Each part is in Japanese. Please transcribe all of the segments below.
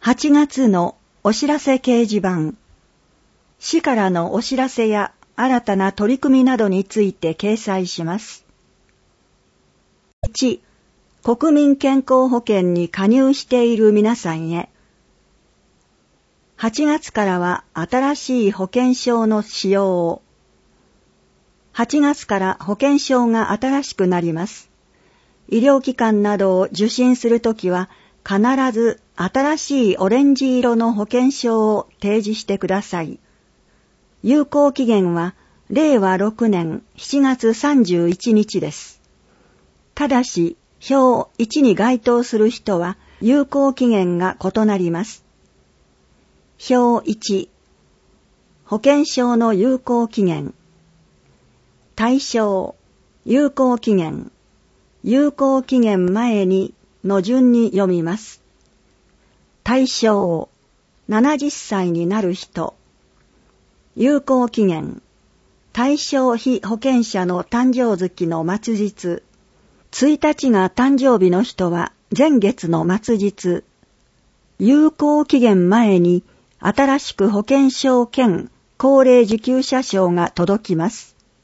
8月のお知らせ掲示板。市からのお知らせや新たな取り組みなどについて掲載します。1、国民健康保険に加入している皆さんへ。8月からは新しい保険証の使用を。8月から保険証が新しくなります。医療機関などを受診するときは必ず新しいオレンジ色の保険証を提示してください。有効期限は令和6年7月31日です。ただし、表1に該当する人は有効期限が異なります。表1、保険証の有効期限。対象、有効期限、有効期限前にの順に読みます。対象、70歳になる人。有効期限、対象被保険者の誕生月の末日。1日が誕生日の人は前月の末日。有効期限前に新しく保険証兼高齢受給者証が届きます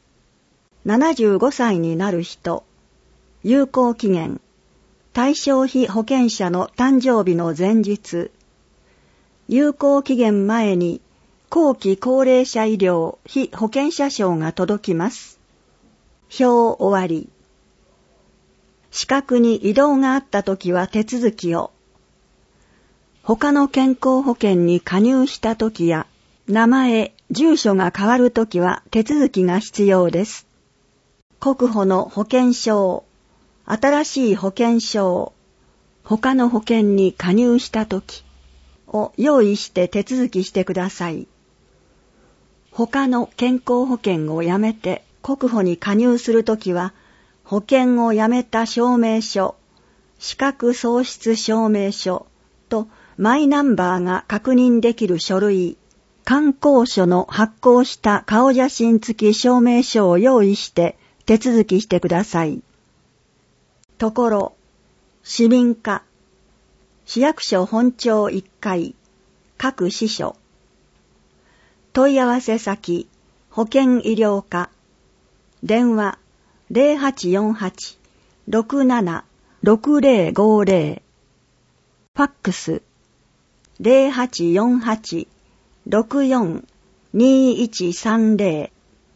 。75歳になる人。有効期限、対象被保険者の誕生日の前日。有効期限前に後期高齢者医療被保険者証が届きます。表終わり。資格に異動があったときは手続きを。他の健康保険に加入したときや名前、住所が変わるときは手続きが必要です。国保の保険証、新しい保険証、他の保険に加入したときを用意して手続きしてください。他の健康保険をやめて国保に加入するときは、保険をやめた証明書、資格喪失証明書とマイナンバーが確認できる書類、観光所の発行した顔写真付き証明書を用意して手続きしてください。ところ、市民課、市役所本庁1階、各支所。問い合わせ先、保健医療課。電話、0848-676050。ファックス、0848-64-2130。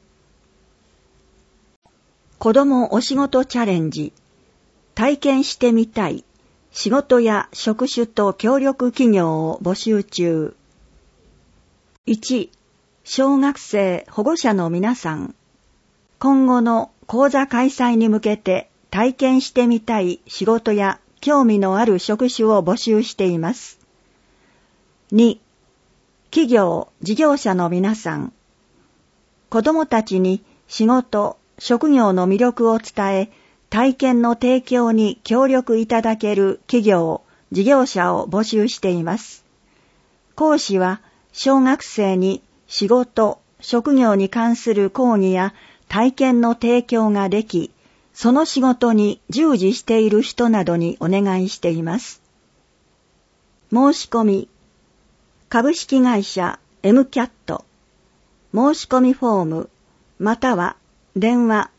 子どもお仕事チャレンジ。体験してみたい仕事や職種と協力企業を募集中。1、小学生保護者の皆さん。今後の講座開催に向けて体験してみたい仕事や興味のある職種を募集しています。2、企業、事業者の皆さん。子どもたちに仕事、職業の魅力を伝え、体験の提供に協力いただける企業、事業者を募集しています。講師は小学生に仕事、職業に関する講義や体験の提供ができ、その仕事に従事している人などにお願いしています。申し込み、株式会社 MCAT、申し込みフォーム、または電話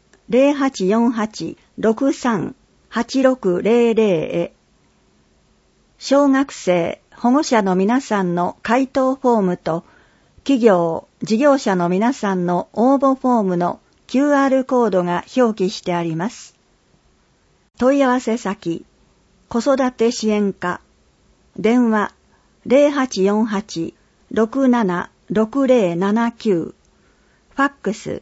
0848-63-8600へ。小学生、保護者の皆さんの回答フォームと、企業、事業者の皆さんの応募フォームの QR コードが表記してあります。問い合わせ先、子育て支援課、電話0848-676079、ファックス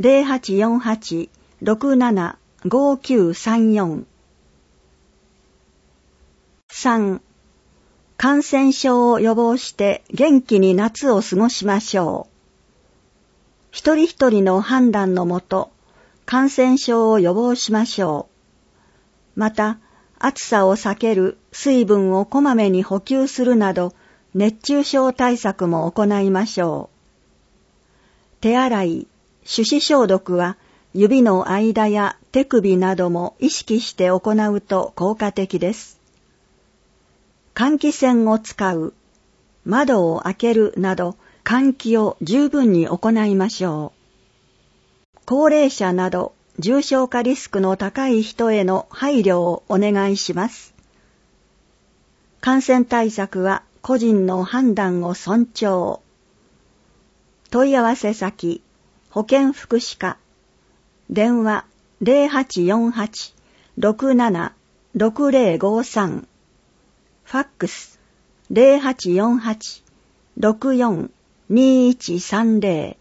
0848-675934。3、感染症を予防して元気に夏を過ごしましょう。一人一人の判断のもと、感染症を予防しましょう。また、暑さを避ける、水分をこまめに補給するなど、熱中症対策も行いましょう。手洗い、手指消毒は、指の間や手首なども意識して行うと効果的です。 換気扇を使う、窓を開けるなど換気を十分に行いましょう。高齢者など重症化リスクの高い人への配慮をお願いします。感染対策は個人の判断を尊重。問い合わせ先、保健福祉課、電話 0848-67-6053、ファックス 0848-64-2130。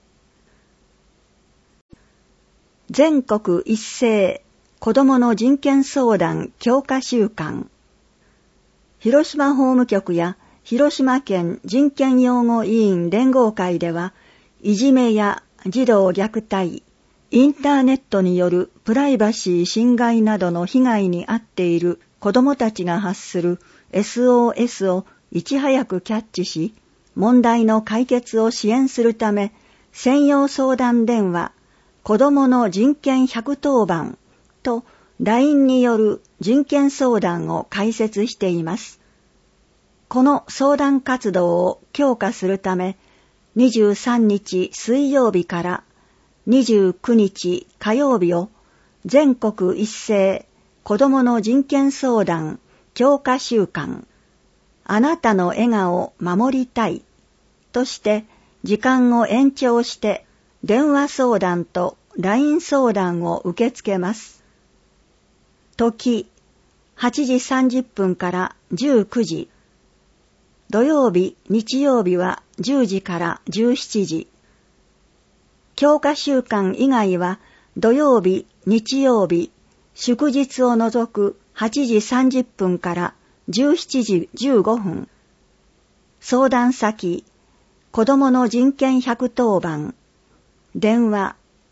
全国一斉子どもの人権相談強化週間。広島法務局や広島県人権擁護委員連合会では、いじめや児童虐待、インターネットによるプライバシー侵害などの被害に遭っている子どもたちが発する SOS をいち早くキャッチし、問題の解決を支援するため、専用相談電話、子どもの人権110番と LINE による人権相談を開設しています。この相談活動を強化するため、23日水曜日から29日火曜日を全国一斉子どもの人権相談強化週間、あなたの笑顔を守りたいとして時間を延長して電話相談と LINE 相談を受け付けます。時8時30分から19時、土曜日、日曜日は10時から17時。強化週間以外は土曜日、日曜日、祝日を除く8時30分から17時15分。相談先、子どもの人権110番。電話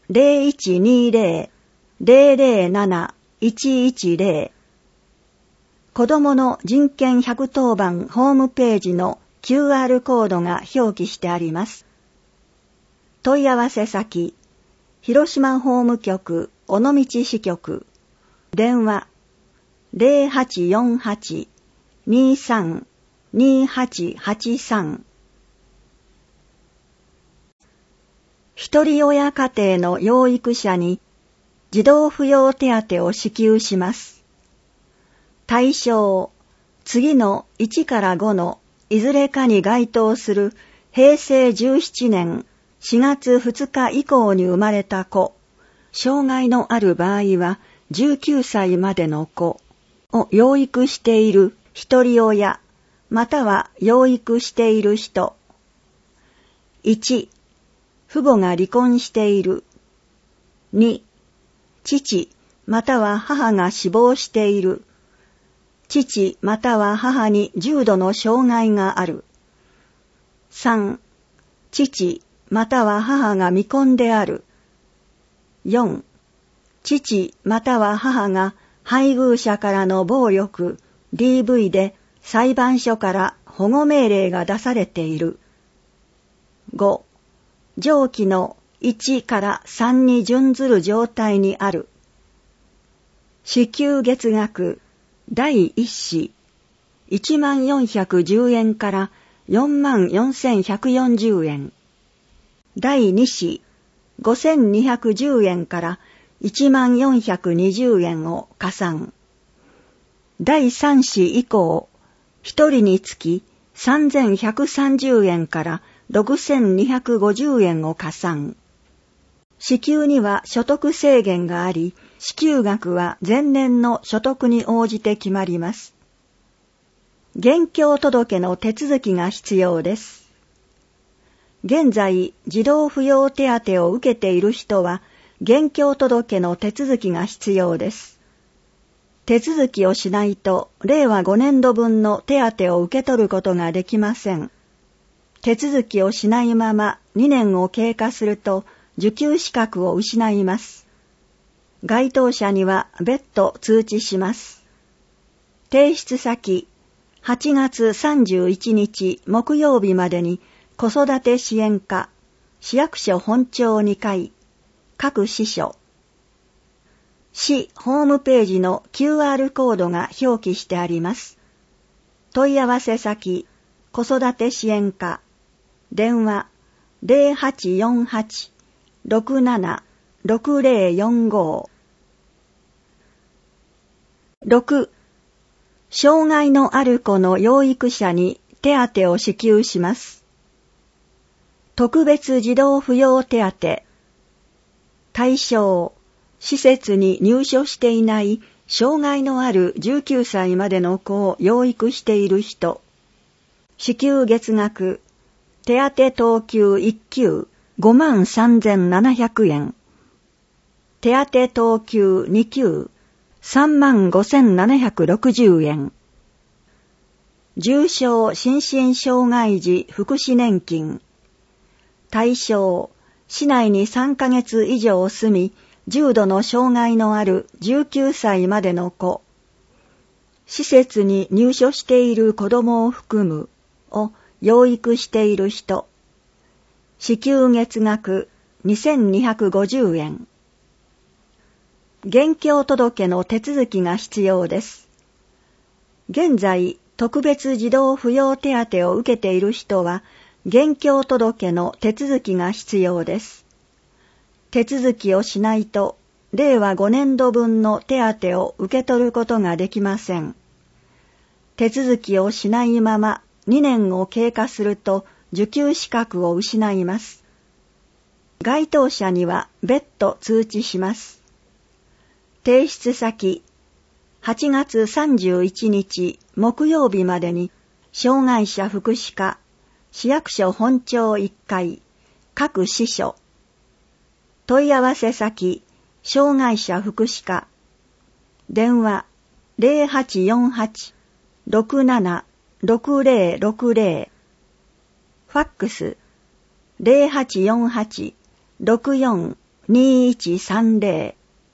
0120-007-110。子どもの人権110番ホームページの QR コードが表記してあります。問い合わせ先、広島法務局尾道支局、電話 0848-23-2883。一人親家庭の養育者に児童扶養手当を支給します。対象、次の1から5のいずれかに該当する平成17年4月2日以降に生まれた子、障害のある場合は19歳までの子を養育している一人親、または養育している人。1、父母が離婚している。2、父または母が死亡している。父または母に重度の障害がある。3、父または母が未婚である。4、父または母が配偶者からの暴力、DV で裁判所から保護命令が出されている。5、上記の1から3に準ずる状態にある。支給月額第1子 1410 円から44,140 円。第2子 5,210 円から14,20 円を加算。第3子以降、1人につき 3,130 円から6,250 円を加算。支給には所得制限があり、支給額は前年の所得に応じて決まります。現況届の手続きが必要です。現在、児童扶養手当を受けている人は、現況届の手続きが必要です。手続きをしないと、令和5年度分の手当を受け取ることができません。手続きをしないまま2年を経過すると、受給資格を失います。該当者には別途通知します。提出先、8月31日木曜日までに子育て支援課、市役所本庁2階、各支所。市ホームページの QR コードが表記してあります。 問い合わせ先、子育て支援課、電話 0848-676045。6. 障害のある子の養育者に手当を支給します。特別児童扶養手当。対象、施設に入所していない障害のある19歳までの子を養育している人。支給月額、手当等級1級53,700円。手当等級2級35,760円。重症心身障害児福祉年金。対象、市内に3ヶ月以上住み、重度の障害のある19歳までの子。施設に入所している子供を含むを養育している人。支給月額2,250円。現況届の手続きが必要です。現在、特別児童扶養手当を受けている人は、現況届の手続きが必要です。手続きをしないと、令和5年度分の手当を受け取ることができません。手続きをしないまま2年を経過すると受給資格を失います。該当者には別途通知します。提出先、8月31日木曜日までに、障害者福祉課、市役所本庁1階、各支所。問い合わせ先、障害者福祉課。電話0848-676060。ファックス0848-642130。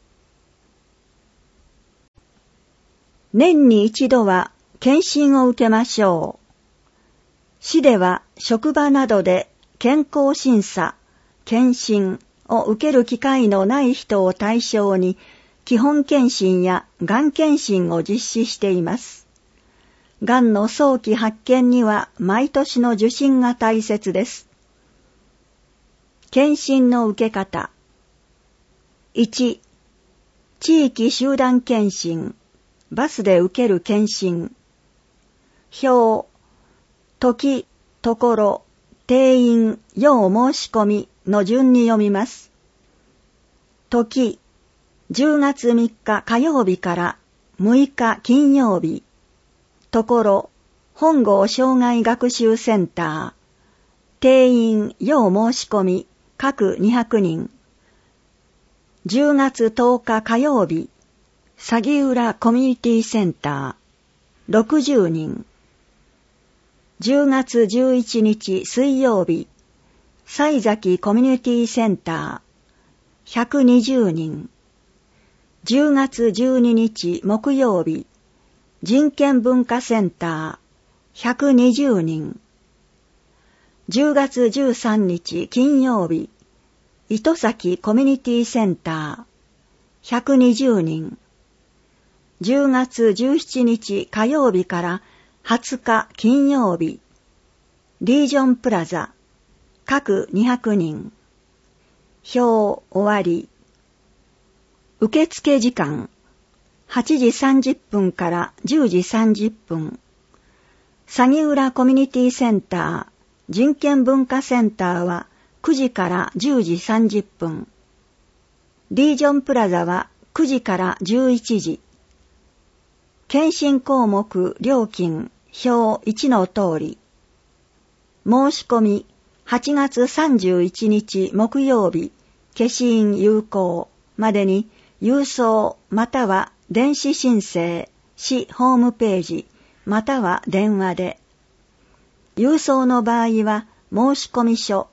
年に一度は検診を受けましょう。市では職場などで健康審査、検診を受ける機会のない人を対象に基本検診やがん検診を実施しています。がんの早期発見には毎年の受診が大切です。検診の受け方。1、地域集団検診、バスで受ける検診。表、時、ところ、定員、要申し込みの順に読みます。時、10月3日火曜日から6日金曜日。ところ、本郷障害学習センター。定員、要申し込み、各200人。10月10日火曜日、鷺浦コミュニティセンター。60人。10月11日水曜日、西崎コミュニティセンター。120人。10月12日木曜日、人権文化センター。120人。10月13日金曜日、糸崎コミュニティセンター。120人。10月17日火曜日から20日金曜日、リージョンプラザ、各200人。表終わり。受付時間、8時30分から10時30分。鷺浦コミュニティセンター、人権文化センターは9時から10時30分。リージョンプラザは9時から11時。検診項目料金表1の通り。申し込み8月31日木曜日、消印有効までに郵送または電子申請、市ホームページまたは電話で。郵送の場合は申し込み書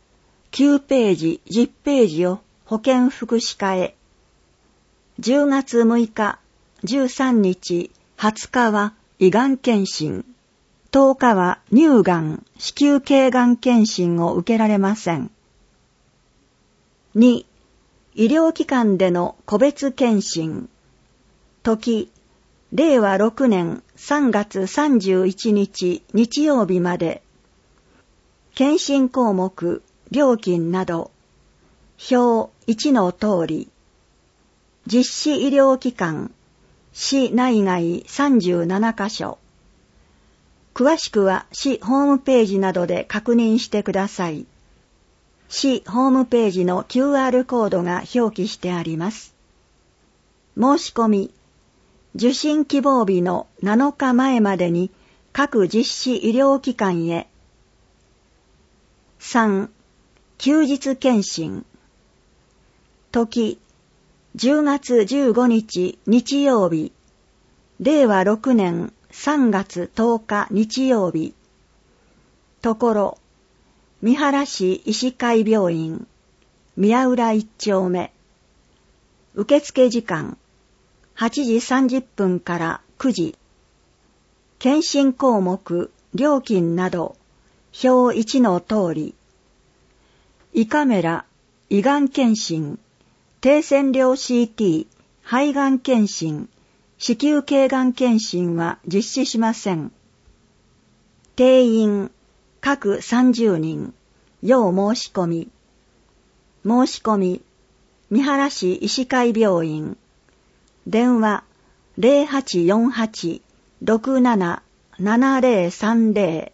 9ページ、10ページを保健福祉課へ。10月6日、13日、20日は胃がん検診。10日は乳がん、子宮頸がん検診を受けられません。2、医療機関での個別検診。時、令和6年 3月31日日曜日まで。検診項目、料金など、表1の通り。実施医療機関、市内外37カ所。詳しくは市ホームページなどで確認してください。市ホームページの QR コードが表記してあります。申し込み、受診希望日の7日前までに各実施医療機関へ。3. 休日検診。時、10月15日日曜日。令和6年3月10日日曜日。ところ、三原市医師会病院、宮浦1丁目。受付時間、8時30分から9時。検診項目、料金など、表1の通り。胃カメラ、胃がん検診、低線量 CT、肺がん検診、子宮頸がん検診は実施しません。定員、各30人、要申し込み。申し込み、三原市医師会病院。電話、0848-677030。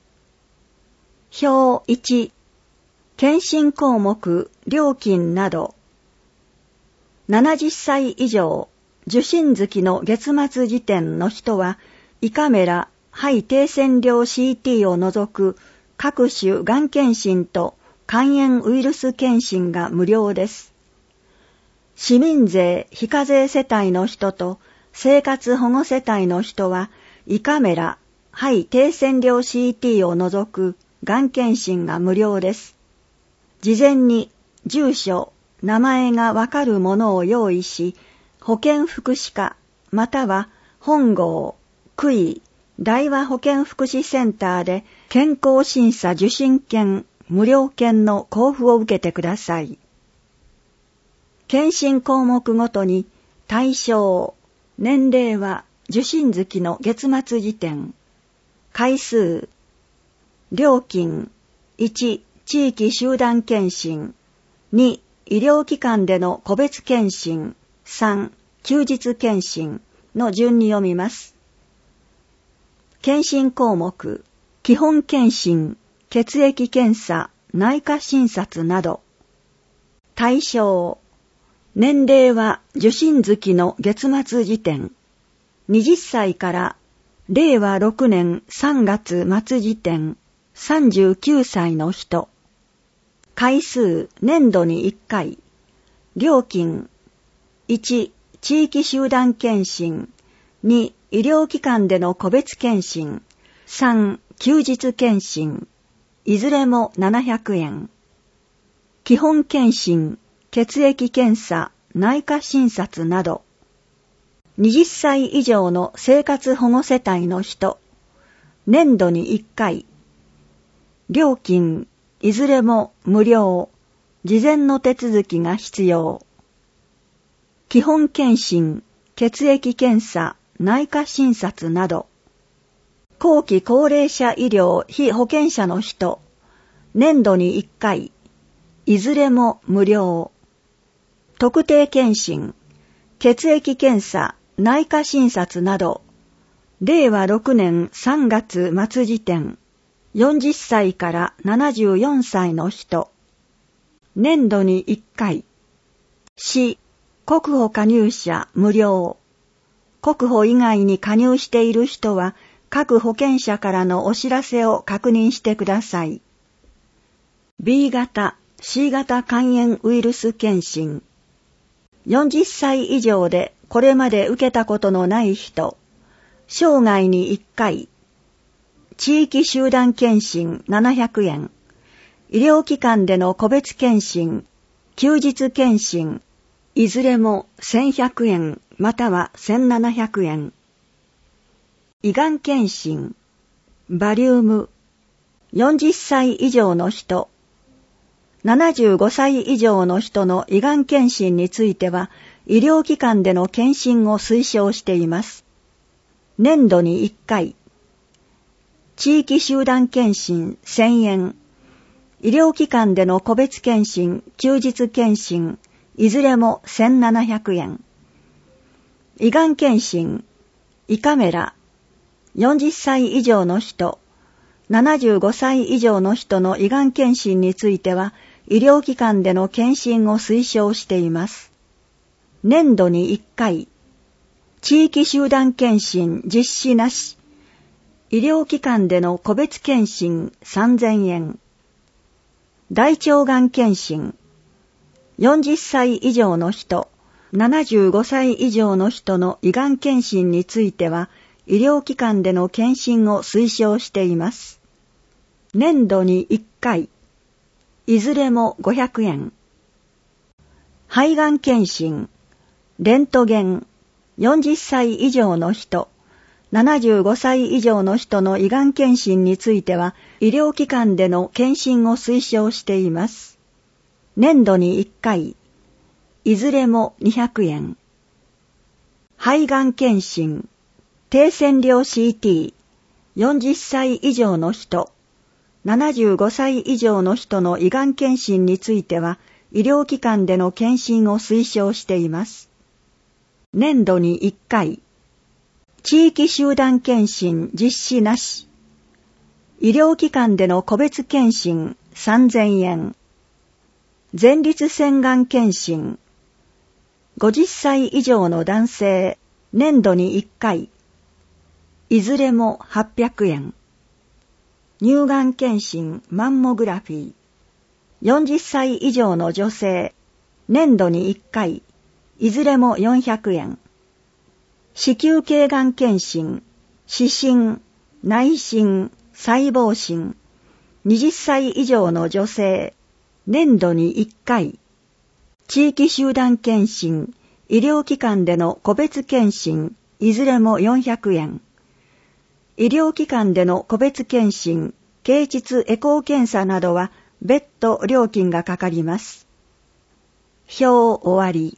表1、検診項目、料金など。70歳以上、受診月の月末時点の人は、胃カメラ、肺低線量 CT を除く各種がん検診と肝炎ウイルス検診が無料です。市民税非課税世帯の人と生活保護世帯の人は、胃カメラ、肺低線量 CT を除くがん検診が無料です。事前に住所、名前がわかるものを用意し、保健福祉課または本郷、区医、大和保健福祉センターで健康審査受診券、無料券の交付を受けてください。検診項目ごとに対象、年齢は受診月の月末時点、回数、料金、1、地域集団検診、2、医療機関での個別検診、3、休日検診の順に読みます。検診項目、基本検診、血液検査、内科診察など。対象、年齢は受診月の月末時点、20歳から令和6年3月末時点、39歳の人。回数、年度に1回。料金、1、地域集団検診、2、医療機関での個別検診、3、休日検診、いずれも700円。基本検診、血液検査、内科診察など。20歳以上の生活保護世帯の人、年度に1回。料金、いずれも無料、事前の手続きが必要。基本検診、血液検査、内科診察など。後期高齢者医療非保険者の人、年度に1回、いずれも無料。特定検診、血液検査、内科診察など、令和6年3月末時点、40歳から74歳の人、年度に1回。市、国保加入者無料。国保以外に加入している人は、各保険者からのお知らせを確認してください。B 型、C 型肝炎ウイルス検診。40歳以上でこれまで受けたことのない人、生涯に1回。地域集団検診700円。医療機関での個別検診、休日検診、いずれも1100円または1700円。胃がん検診、バリウム、40歳以上の人、75歳以上の人の胃がん検診については、医療機関での検診を推奨しています。 年度に1回、地域集団検診1000円、医療機関での個別検診、休日検診、いずれも1700円。胃がん検診、胃カメラ、40歳以上の人、75歳以上の人の胃がん検診については、医療機関での検診を推奨しています。年度に1回、地域集団検診実施なし、医療機関での個別検診3000円。大腸がん検診、40歳以上の人、75歳以上の人の胃がん検診については、医療機関での検診を推奨しています。年度に1回、いずれも500円。肺がん検診、レントゲン、40歳以上の人、75歳以上の人の胃がん検診については、医療機関での検診を推奨しています。年度に1回、いずれも200円。肺がん検診、低線量 CT、40歳以上の人、75歳以上の人の胃がん検診については、医療機関での検診を推奨しています。年度に1回、地域集団検診実施なし、医療機関での個別検診3000円、前立腺がん検診、50歳以上の男性、年度に1回、いずれも800円。乳がん検診マンモグラフィー、40歳以上の女性、年度に1回、いずれも400円。子宮頸がん検診、視診、内診、細胞診、20歳以上の女性、年度に1回、地域集団検診、医療機関での個別検診、いずれも400円。医療機関での個別検診、経腟エコー検査などは別途料金がかかります。表終わり。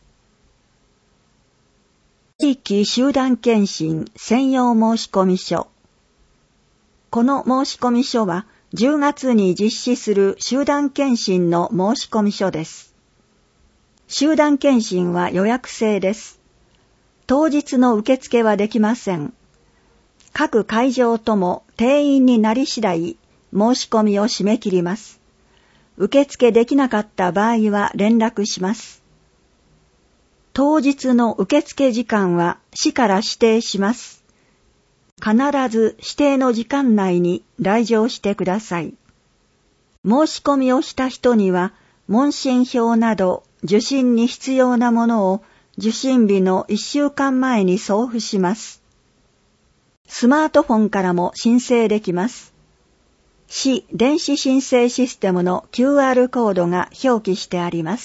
地域集団検診専用申込書。この申込書は10月に実施する集団検診の申込書です。集団検診は予約制です。当日の受付はできません。各会場とも定員になり次第申し込みを締め切ります。受付できなかった場合は連絡します。当日の受付時間は市から指定します。必ず指定の時間内に来場してください。申し込みをした人には問診票など受診に必要なものを受診日の1週間前に送付します。スマートフォンからも申請できます。市電子申請システムの QR コードが表記してあります。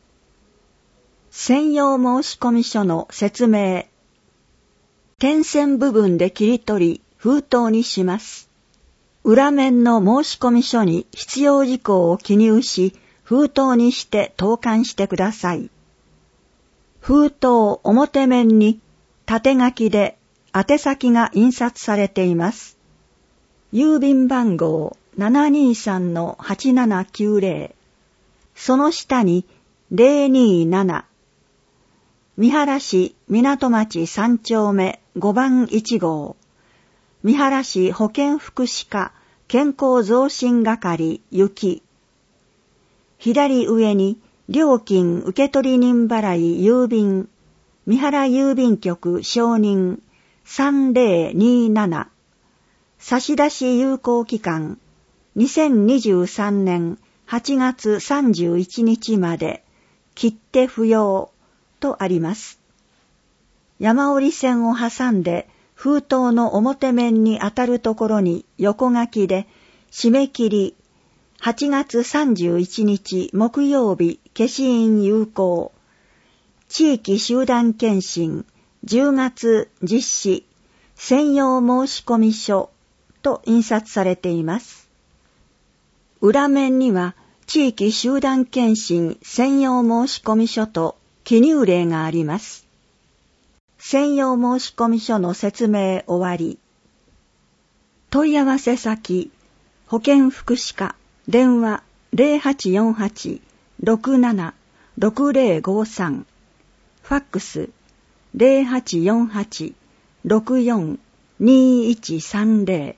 専用申込書の説明。点線部分で切り取り封筒にします。裏面の申込書に必要事項を記入し、封筒にして投函してください。封筒表面に縦書きで宛先が印刷されています。郵便番号 723-8790。その下に027。三原市港町3丁目5番1号。三原市保健福祉課健康増進係雪。左上に料金受取人払い郵便。三原郵便局承認3027。差出有効期間2023年8月31日まで切手不要とあります。山折り線を挟んで封筒の表面に当たるところに横書きで締め切り8月31日木曜日消印有効。地域集団検診10月実施専用申込書と印刷されています。裏面には地域集団検診専用申込書と記入例があります。 専用申込書の説明終わり。問い合わせ先、保健福祉課、電話 0848-67-6053、ファックス 0848-64-2130。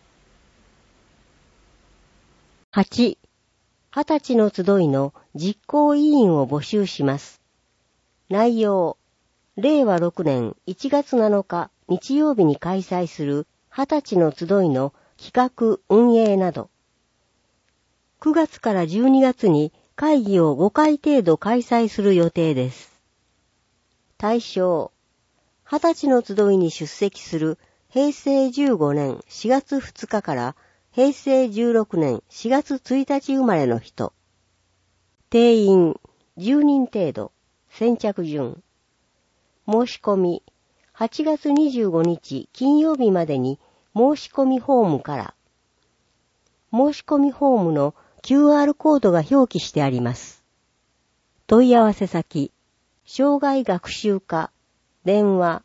8、20歳の集いの実行委員を募集します。内容、令和6年1月7日日曜日に開催する20歳の集いの企画運営など。9月から12月に会議を5回程度開催する予定です。対象、20歳の集いに出席する平成15年4月2日から平成16年4月1日生まれの人。定員10人程度。先着順。申し込み8月25日金曜日までに申し込みフォームから。申し込みフォームの QR コードが表記してあります。問い合わせ先、障害学習課、電話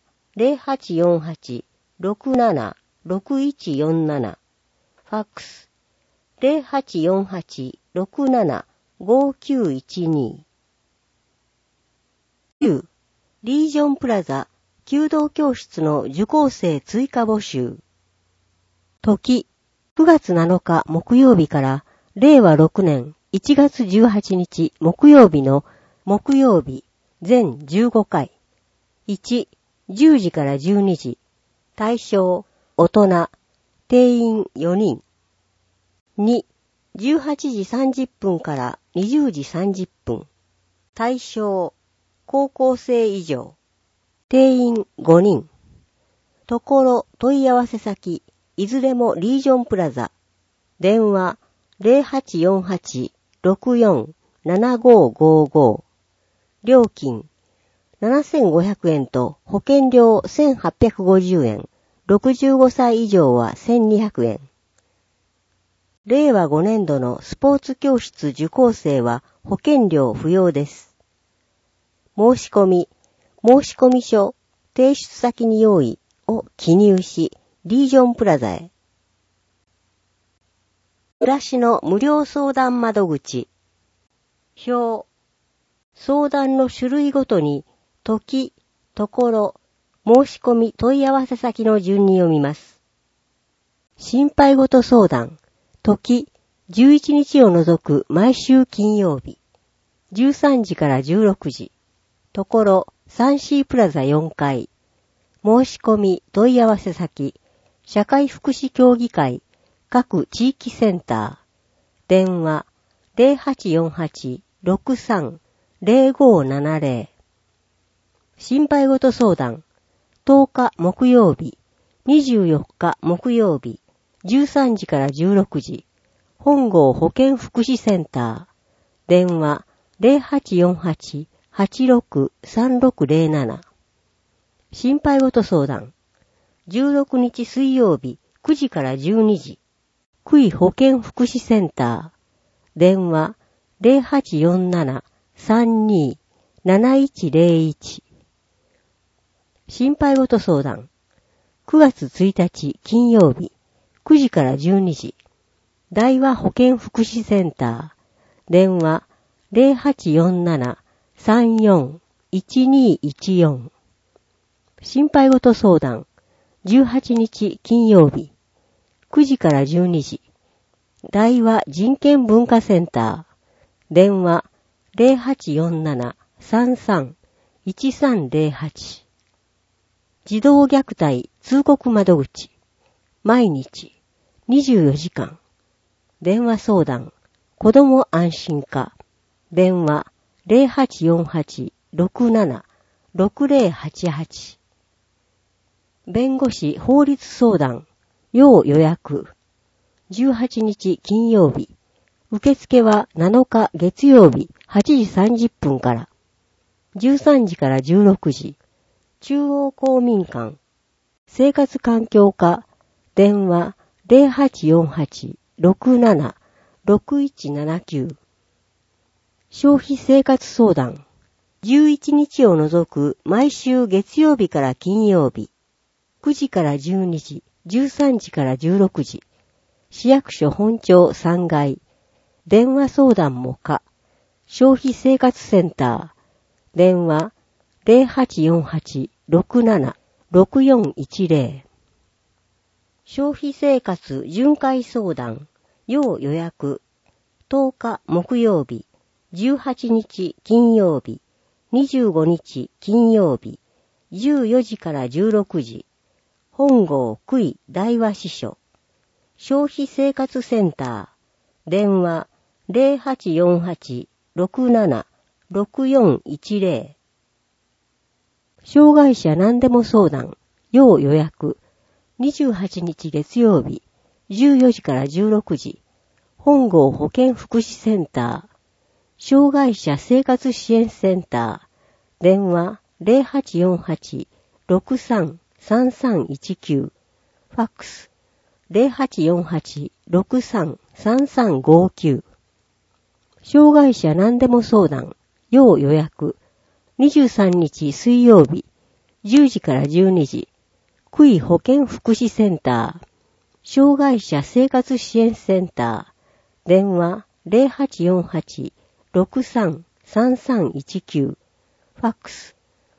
0848-67-6147、ファックス 0848-67-5912。9、リージョンプラザ弓道教室の受講生追加募集。時、9月7日木曜日から令和6年1月18日木曜日の木曜日全15回。1、10時から12時。対象、大人。定員4人。2、18時30分から20時30分。対象、高校生以上。定員5人。ところ問い合わせ先、いずれもリージョンプラザ。電話 0848-64-7555。料金7500円と保険料1850円。65歳以上は1200円。令和5年度のスポーツ教室受講生は保険料不要です。申し込書、提出先に用意を記入し、リージョンプラザへ。暮らしの無料相談窓口。表。相談の種類ごとに、時、ところ、申し込み問い合わせ先の順に読みます。心配ごと相談。時、11日を除く毎週金曜日。13時から16時。ところ、3C プラザ4階。申し込み問い合わせ先。社会福祉協議会。各地域センター。電話、0848-63-0570。心配ごと相談。10日木曜日、24日木曜日、13時から16時。本郷保健福祉センター。電話、0848-863607。心配ごと相談。16日水曜日、9時から12時。区医保健福祉センター。電話、0847-32-7101。心配ごと相談。9月1日金曜日、9時から12時。大和保健福祉センター。電話、0847-34-1214。心配ごと相談。18日金曜日、9時から12時。大和人権文化センター。電話、0847-33-1308。児童虐待通告窓口。毎日、24時間。電話相談。子ども安心課。電話、0848-67-6088。弁護士法律相談。要予約。18日金曜日。受付は7日月曜日8時30分から。13時から16時。中央公民館。生活環境課。電話0848-67-6179。消費生活相談。 11日を除く毎週月曜日から金曜日、9時から12時、13時から16時、市役所本庁3階、電話相談も可、消費生活センター、電話 0848-67-6410、消費生活巡回相談、要予約、10日木曜日、18日金曜日、25日金曜日、14時から16時、本郷区井大和支所、消費生活センター、電話 0848-67-6410、障害者何でも相談、要予約、28日月曜日、14時から16時、本郷保健福祉センター、障害者生活支援センター、電話 0848-63-3319、ファックス 0848-63-3359、障害者何でも相談、要予約、23日水曜日、10時から12時、区井保健福祉センター、障害者生活支援センター、電話 0848-63-3319、ファックス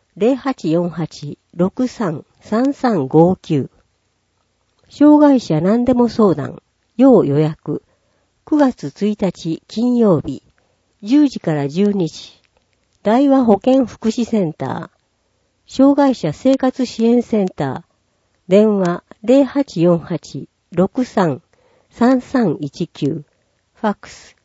0848-63-3359、障害者何でも相談、要予約、9月1日金曜日、10時から12時、大和保健福祉センター、障害者生活支援センター、電話 0848-63-3319、ファックス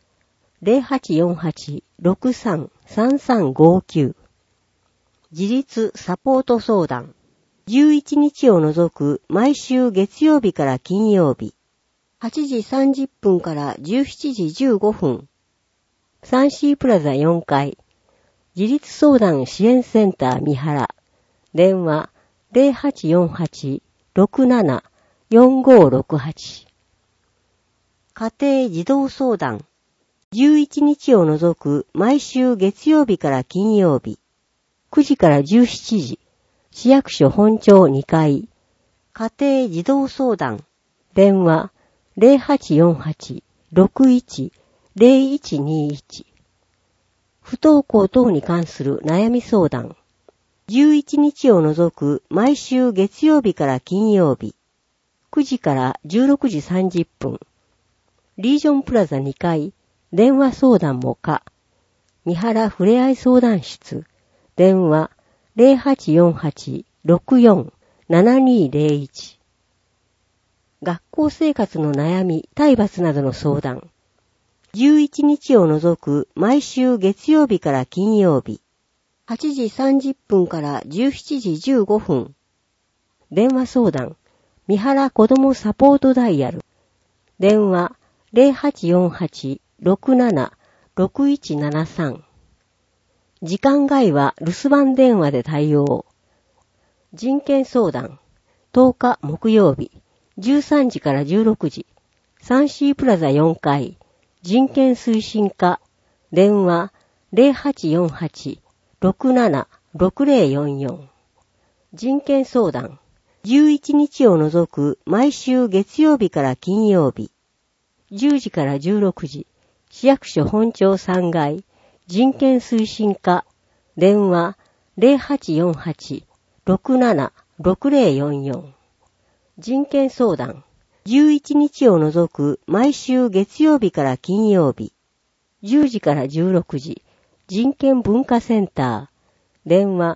0848-63-3359、自立サポート相談、11日を除く毎週月曜日から金曜日、8時30分から17時15分、サンシープラザ4階、自立相談支援センター三原、電話 0848-67-4568、家庭児童相談、11日を除く毎週月曜日から金曜日、9時から17時、市役所本庁2階、家庭児童相談、電話 0848-61-0121、不登校等に関する悩み相談、11日を除く毎週月曜日から金曜日、9時から16時30分、リージョンプラザ2階、電話相談も可、三原ふれあい相談室、電話 0848-64-7201、学校生活の悩み、体罰などの相談、11日を除く毎週月曜日から金曜日、8時30分から17時15分、電話相談、三原子どもサポートダイヤル、電話 0848-67-6173、時間外は留守番電話で対応。人権相談、10日木曜日、13時から16時、サンシープラザ4階、人権推進課、電話 0848-67-6044。人権相談、11日を除く毎週月曜日から金曜日、10時から16時、市役所本庁3階、人権推進課、電話 0848-67-6044。人権相談、11日を除く毎週月曜日から金曜日、10時から16時、人権文化センター、電話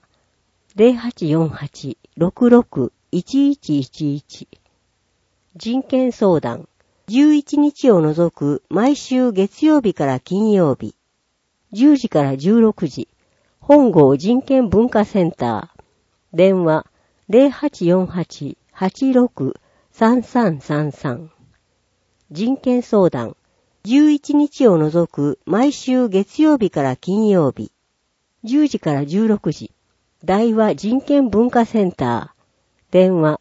0848-66-1111。人権相談、11日を除く毎週月曜日から金曜日、10時から16時、本郷人権文化センター、電話 0848-86-3333。人権相談、11日を除く毎週月曜日から金曜日、10時から16時、大和人権文化センター、電話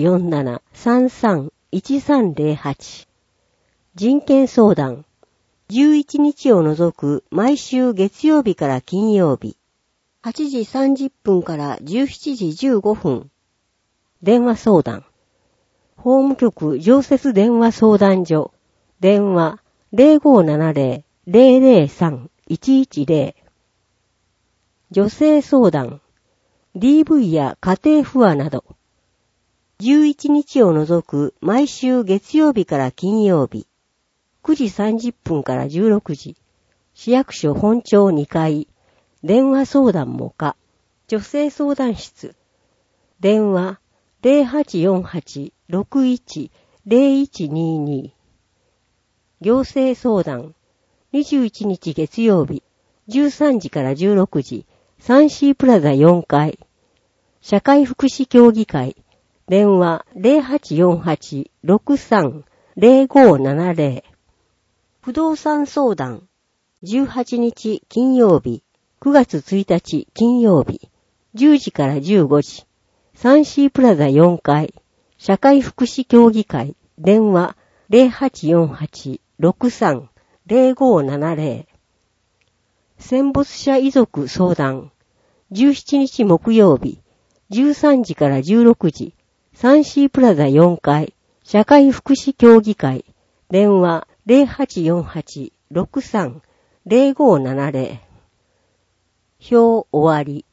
0847-33-1308。人権相談、 11日を除く毎週月曜日から金曜日、8時30分から17時15分。電話相談。法務局常設電話相談所。電話 0570-003-110。女性相談。DV や家庭不和など。11日を除く毎週月曜日から金曜日。9時30分から16時。市役所本庁2階。電話相談も可。女性相談室。電話 0848-61-0122。行政相談。21日月曜日。13時から16時。3C プラザ4階。社会福祉協議会。電話 0848-63-0570。不動産相談。18日金曜日。9月1日金曜日。10時から15時。3C プラザ4階。社会福祉協議会。電話 0848-63-0570。戦没者遺族相談。17日木曜日。13時から16時。3C プラザ4階。社会福祉協議会。電話 0848-63-0570。表終わり。